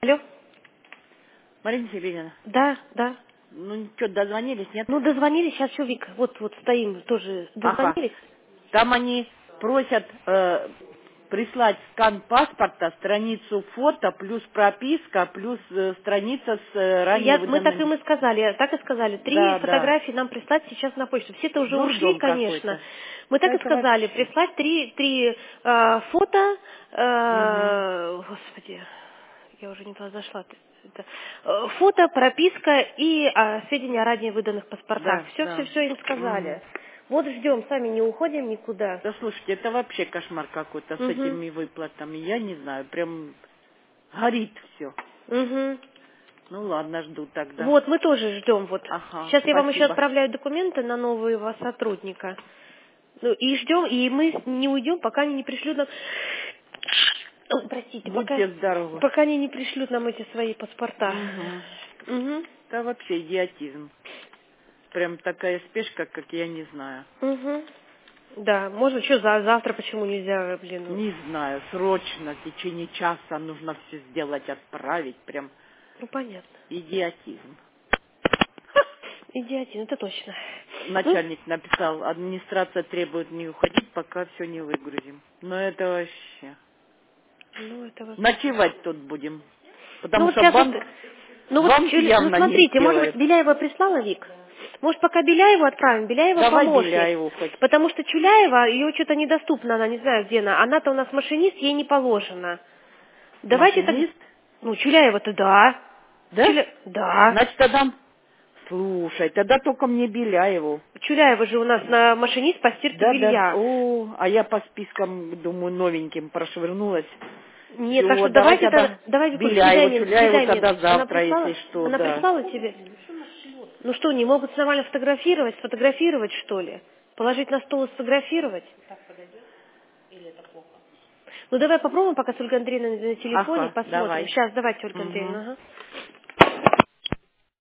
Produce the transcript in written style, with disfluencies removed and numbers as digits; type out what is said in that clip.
Алло? Марина Сергеевна, Да, да. ну что, дозвонились, нет? Ну, дозвонились, сейчас все, Вик, вот стоим, тоже Ага. дозвонились. Там они просят прислать скан паспорта, страницу фото, плюс прописка, плюс страница с ранее Мы так им выданным... и сказали, так и сказали. 3 Да, да. фотографии нам прислать сейчас на почту. Все-то уже ушли, Дурдом конечно. какой-то. Мы так и Это сказали, вообще. прислать три фото, Угу. господи, я уже не туда зашла. Фото, прописка и сведения о ранее выданных паспортах. Да, Все, все, да. все им Угу. сказали. Вот ждем, сами не уходим никуда. Да слушайте, это вообще кошмар какой-то с Угу. этими выплатами. Я не знаю, прям горит все. Угу. Ну ладно, жду тогда. Вот, мы тоже ждем. Вот. Ага, Сейчас я вам еще спасибо. отправляю документы на нового сотрудника. Ну, и ждем, и мы не уйдем, пока они не пришлют нам... Ой, простите, Будьте здоровы. пока они не пришлют нам эти свои паспорта. Угу. Угу. Да вообще идиотизм. Прям такая спешка, как я не знаю. Угу. Да, можно, что завтра почему нельзя, блин, ну, Не знаю, срочно, в течение часа нужно все сделать, отправить. Прям ну, понятно. идиотизм. Идиотин, это точно. Ну, Начальник написал, администрация требует не уходить, пока все не выгрузим. Но это вообще... ну, это вообще... Ночевать тут будем. Ну Потому вот что сейчас вот, банк ну явно не смотрите, может быть, сделает. Беляева прислала, Вик? Может, пока Беляеву отправим? Беляева Давай помощник. Беляеву хоть. Потому что Чуляева, ее что-то недоступно, она не знаю, где она. Она-то у нас машинист, ей не положено. Давайте так... Машинист? Ну, Чуляева-то да. Да? Да. Значит, тогда... Слушай, тогда только мне Беляеву. Чуляева же у нас на машинист по стирке Да-да. белья. О, а я по спискам, думаю, новеньким прошвырнулась. Нет, так Все, что давай давайте тогда тогда... Давай, Викуль, Беляеву, Чуляеву кидай мне. тогда Она завтра, прислала? если что, Она да. прислала тебе? Ну что, не могут нормально сфотографировать, что ли? Положить на стол и сфотографировать? Ну давай попробуем, пока с Ольгой Андреевной на телефоне, Ага, посмотрим. давай. Сейчас, давайте, Ольга Андреевна. Угу. Ага.